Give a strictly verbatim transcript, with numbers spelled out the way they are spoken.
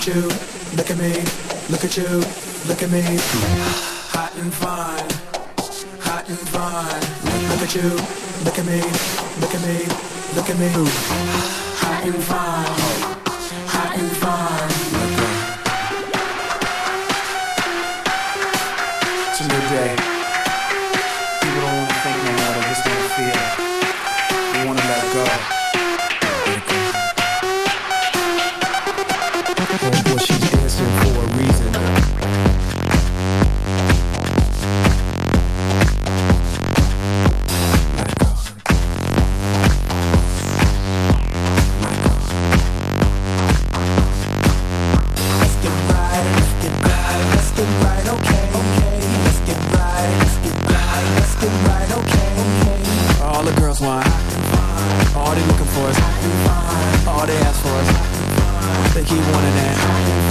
at you, look at me, look at you, look at me. Hot and fine, hot and fine. Look at you, look at me, look at me, look at me. Hot and fine, hot and fine. It's a new day. People don't want to think no more, they just want to feel. They want to let go. Oh boy, she's dancing for a reason. Let it go. Let it go. Let's get right, let's get right, let's get right, okay, okay. Let's get right, let's get right, let's get right, okay, okay. All the girls want, all they looking for is, all they ask for is, they keep wanting that.